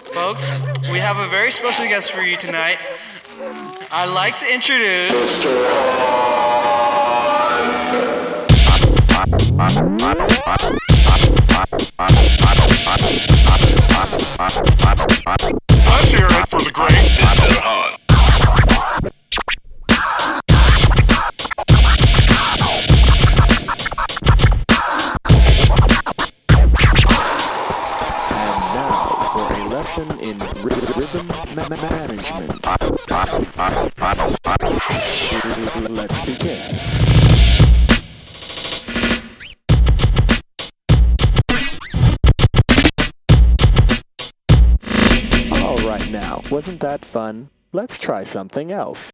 Folks, we have a very special guest for you tonight. I'd like to introduce... Let's hear it for the great Mr. Hunt. And now for a lesson in rhythm management. Let's begin. All right now, wasn't that fun? Let's try something else.